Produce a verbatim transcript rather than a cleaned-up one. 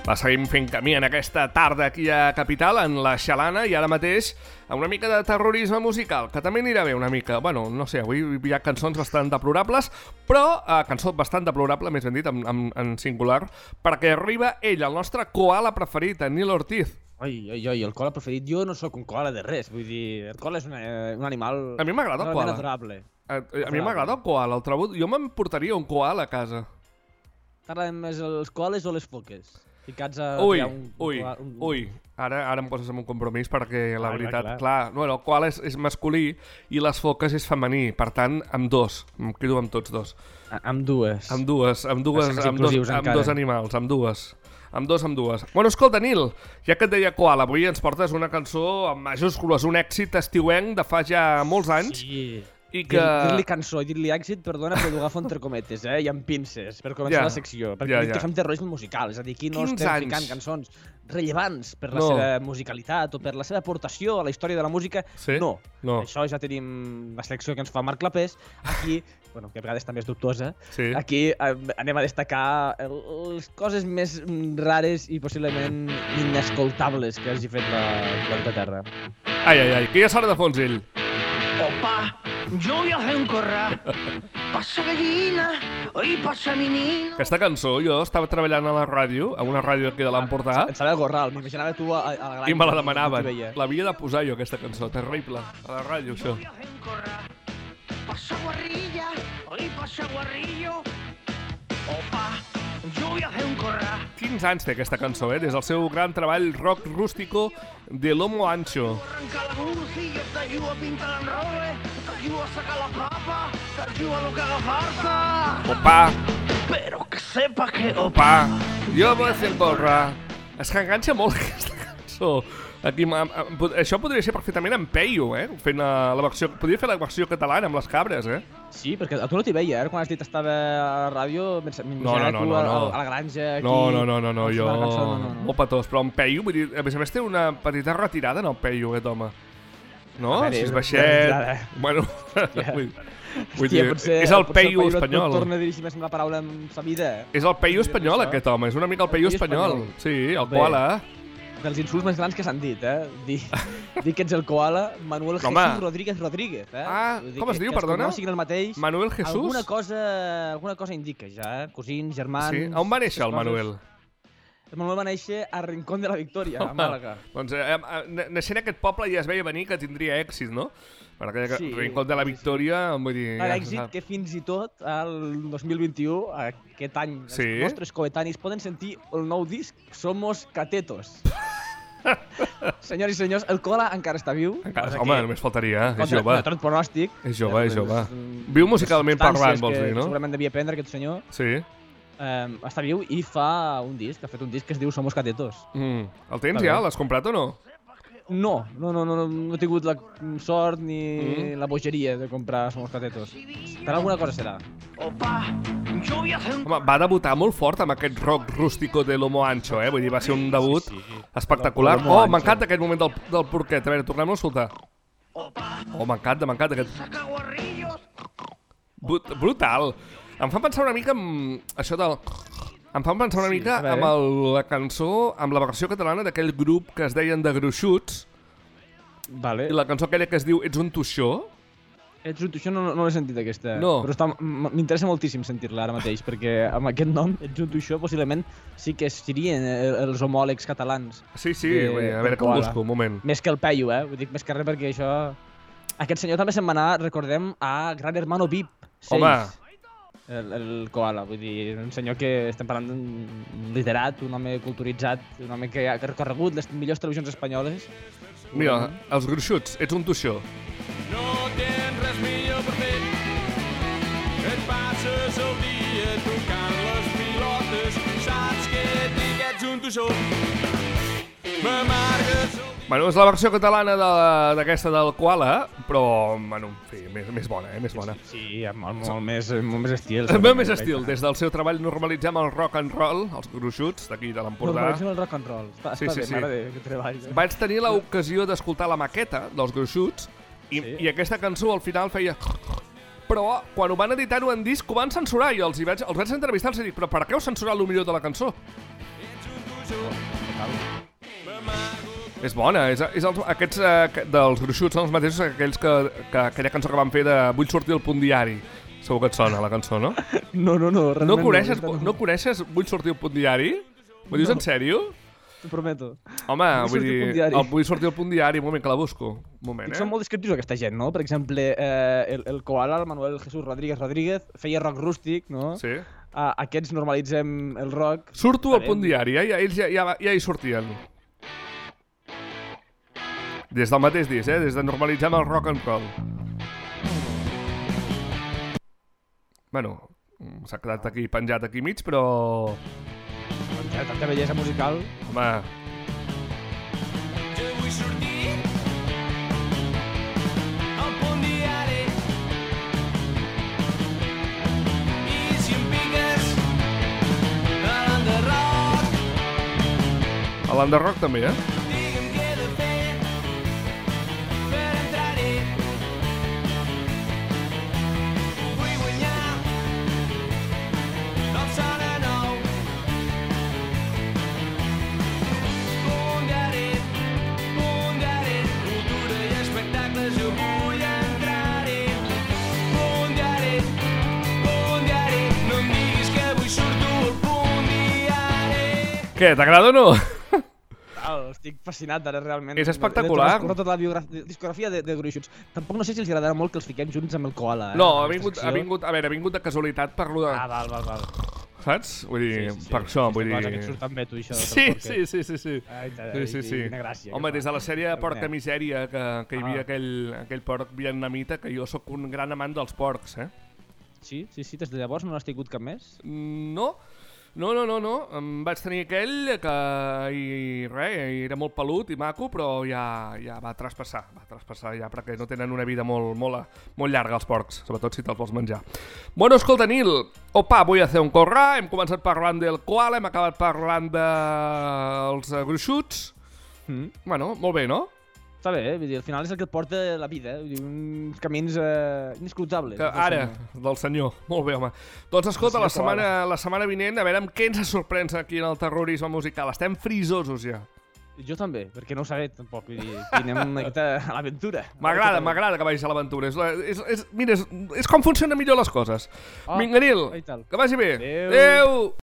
Va, seguim fent camí en aquesta tarda aquí a Capital, en la Xalana, i ara mateix una mica de terrorisme musical, que també anirà bé una mica. Bueno, no sé, avui hi ha cançons bastant deplorables, però eh, cançó bastant deplorable, més ben dit, en, en, en singular, perquè arriba ell, el nostre koala preferit, en Nil Ortiz. Ai, ai, ai, el koala preferit. Jo no sóc un koala de res, vull dir, el koala és una, un animal... A mi m'agrada el koala. Adorable. A, a mi m'agrada el koala, el trobo... Jo me'n portaria un koala a casa. T'agraden més els koales o les foques? Ficats a... Ui, un, ui, un... ui, ara, ara em poses en un compromís perquè la ah, veritat, clar, clar, bueno, el koala és, és masculí i les foques és femení, per tant, amb dos, em quedo amb tots dos. A, amb dues. Amb dues, amb dues, amb dos, amb dos animals, amb dues. Amb dos, amb dues. Bueno, escolta, Nil, ja que et deia koala, avui ens portes una cançó amb majúscules, un èxit estiuenc de fa ja molts anys. Sí. I que... Dir-li cançó i dir-li èxit, perdona, però ho agafo entre cometes, eh? I amb pinces, per començar ja, la secció. Perquè ja, dic ja. que fem terrorisme musical, és a dir, aquí no Quins estem anys? ficant cançons rellevants per la No. seva musicalitat o per la seva aportació a la història de la música. Sí? No. No. Això ja tenim la selecció que ens fa Marc Clapés. Aquí, bueno, que a vegades també és dubtosa, Sí. aquí eh, anem a destacar el- les coses més mm, rares i possiblement inescoltables que hagi fet la planeta Terra. Ai, ai, ai, que ja sona de fons ell. Opa, yo voy a hacer un corral. Pasa gallina, hoy pasa menino. Aquesta cançó, jo estava treballant a la ràdio, a una ràdio aquí de l'Empordà, Pensava el Gorral, m'imaginava tu a, a la granja. i me la on demanaven. t'hi veia. L'havia de posar jo, aquesta cançó, terrible, a la ràdio, això. Voy a hacer un corral. Pasa guarrilla, hoy pasa guarrillo. Opa, yo voy a hacer un corral. quinze anys té aquesta cançó, eh? Des del seu gran treball rock rústico de Lomo Ancho. Arranca la bucilla, te ayudo a pintar el roble, te ayudo a sacar la papa, te ayudo a lo que haga falta. Opa, Pero que sepas que opa. opa, jo vull fer córrer. És que enganxa molt aquesta cançó. Aquí, ma- ma- pod- això podria ser perfectament en Peyu, eh? Fent la, la versió, podria fer la versió catalana amb les cabres, eh? Sí, perquè a tu no t'hi veia, eh? Quan has dit estava a la ràdio, m'imaginava no, tu no, a, no. a la granja, aquí... No, no, no, no, no, a jo... sonar la cançó, no, no, no. Molt petós, però en Peyu, vull dir, a més a més té una petita retirada en el Peyu, aquest home. No? A veure, Si és una baixet... retirada. Bueno, Hòstia. vull, vull Hòstia, dir, potser, és el potser Peyu et espanyol. torna a dirigir més la paraula en sa vida. És el Peyu espanyol, això. aquest home, és una mica el Peyu Peyu espanyol. espanyol. Sí, el Bé. koala. Dels insults més grans que s'han dit, eh? Dir, dir que ets el koala, Manuel No, home. Jesús Rodríguez Rodríguez, eh? Ah, Vull dir com que- es diu, que els perdona? cognoms siguin el mateix. Manuel Jesús? Alguna cosa, alguna cosa indica ja, eh? Cosins, germans... Sí. On va néixer el aquestes coses. Manuel? El Manuel va néixer a Rincón de la Victòria, a Màlaga. Doncs eh, eh, naixent aquest poble ja es veia venir que tindria èxit, no? Perquè Sí, sí, Rincón de la sí, sí. Victòria, vull dir... Ara, ja se èxit sap. que fins i tot al dos mil vint-i-u, aquest any, Sí. els nostres coetanis poden sentir el nou disc Somos Catetos. Senyors i senyors, el Koala encara està viu. Encara, cosa home, que, només faltaria, és contra- jove. contra tot pronòstic. És jove, és eh, jove. mm, Viu musicalment les parlant, substàncies vols que dir, no? Segurament devia prendre aquest senyor. Sí. Eh, està viu i fa un disc, ha fet un disc que es diu Somos Catetos. Mm. El tens Està ja? bé. L'has comprat o no? No, no, no, no, no, no he tingut la sort ni Mm. la bogeria de comprar Somos Catetos. Per alguna cosa serà. Opa, yo voy a hacer un Home, va debutar molt fort amb aquest rock rústico de Lomo Ancho, eh? Vull dir, va ser un debut Sí, sí. espectacular. Lomo Oh, Ancho. m'encanta aquest moment del, del porquet. A veure, tornem-lo a escoltar. opa, Oh, m'encanta, m'encanta aquest... saca guarrillos. Brut- Brutal. Em fa pensar una mica en això del... Em fa pensar una Sí, mica a veure. amb el, la cançó, amb la versió catalana d'aquell grup que es deien de Gruixuts, Vale. i la cançó aquella que es diu Ets un tuixó. Ets un tuixó, no, no l'he sentit aquesta. No. Però està, m- m'interessa moltíssim sentir-la ara mateix, perquè amb aquest nom, Ets un tuixó, possiblement sí que serien eh, els homòlegs catalans. Sí, sí, Eh, vull dir, a veure que ho Koala. busco, un moment. Més que el Peyu, eh? Ho dic més que res perquè això... Aquest senyor també se'n va anar, recordem, a Gran Hermano V I P seis. Home. El, el Koala, vull dir, un senyor que estem parlant d'un literat, un home culturitzat, un home que ha recorregut les millors televisions espanyoles. Mira, els Gruixuts, Ets un tuixó. No tens res millor per fer. Et passes el dia tocant les pilotes. Saps que dic ets un tuixó. M'amargues el dia. Bueno, és la versió catalana de, d'aquesta del Koala, però, bueno, en fi, més, més bona, eh, més bona. Sí, amb molt, molt, més, molt més estil. També més estil, des del seu treball normalitzem el rock and roll, els Gruixuts, d'aquí de l'Empordà. Normalitzem el rock and roll. Està, Sí, està sí, bé, sí. m'agrada que treball. Eh? Vaig tenir l'ocasió d'escoltar la maqueta dels Gruixuts i, Sí. i aquesta cançó al final feia... Però quan ho van editar-ho en disc ho van censurar i els, hi vaig, els vaig entrevistar i els dic, però per què heu censurat el millor de la cançó? És bona, és, és els, aquests eh, dels gruixuts són els mateixos aquells que, que aquella cançó que van fer de Vull sortir al punt diari. Segur que et sona la cançó, no? No, no, no, realment No coneixes, no. no coneixes Vull sortir al punt diari? M'ho dius No. en sèrio? T'ho prometo. Home, Vull vull sortir al dir, punt diari. el Vull sortir al punt diari, un moment que la busco. Un moment, I eh? són molt descriptius aquesta gent, no? Per exemple, eh, el, el Koala, el Manuel Jesús Rodríguez Rodríguez, feia rock rústic, no? Sí. A, aquests normalitzem el rock. Surto al Farem- punt diari, eh? Ja, ells ja, ja, ja hi sortien. Des del mateix disc, eh? Des de normalitzem el rock and roll. Bueno, s'ha quedat aquí penjat aquí mig, però... Tanta, tanta bellesa musical. Home, Jo vull sortir al punt diari i si em piques a l'enderroc a l'Underrock també, eh? digue'm què he de fer per entrar-hi. Vull guanyar el sona nou. Punt diari, punt diari, cultura i espectacles, jo vull entrar-hi. Punt diari, punt diari, no em diguis que avui surto al punt diari. Què, t'agrada o no? Oh, estic fascinat ara, realment. És espectacular. He de transcorrer tota la biografia, discografia de, de Gruixuts. Tampoc no sé si els agradarà molt que els fiquem junts amb el Koala. Eh? No, ha Aquesta vingut, ha secció. vingut, a veure, ha vingut de casualitat per lo de... Ah, val, val, val. Saps? Vull dir, Sí, sí, sí. per això, Aquesta vull dir... cosa que et surt també, tu, això. del Sí, porquet. sí, sí, sí, sí. Ai, ai, Sí, sí, sí. quina gràcia. Home, que des de fa. la sèrie El Porca net. Misèria, que, que hi havia Ah. aquell, aquell porc vietnamita, que jo sóc un gran amant dels porcs, eh? Sí, sí, sí, des de llavors no n'has tingut cap més? No, no, no, no, no. Em vaig tenir aquell que i res, era molt pelut i maco, però ja, ja va traspassar, va traspassar ja, perquè no tenen una vida molt, molt, molt llarga els porcs, sobretot si te'ls vols menjar. Bueno, escolta, Nil, opa, vull fer un corrà, hem començat parlant del koala, hem acabat parlant dels de gruixuts. Mm. Bueno, molt bé, no? Està bé, eh? Vull dir, al final és el que et porta la vida, eh? Vull dir, uns camins eh, inescrutables. Que ara, del senyor. Molt bé, home. Doncs escolta, El la senyor setmana, la setmana vinent, a veure amb què ens sorprens aquí en el terrorisme musical. Estem frisosos ja. Jo també, perquè no ho sabé tampoc, vull dir, que anem una miqueta a l'aventura. M'agrada, m'agrada que vagis a l'aventura. És, la- és, és, mira, és, és com funcionen millor les coses. Ah, Vinga, Nil, i tal. que vagi bé. Adéu. Adéu.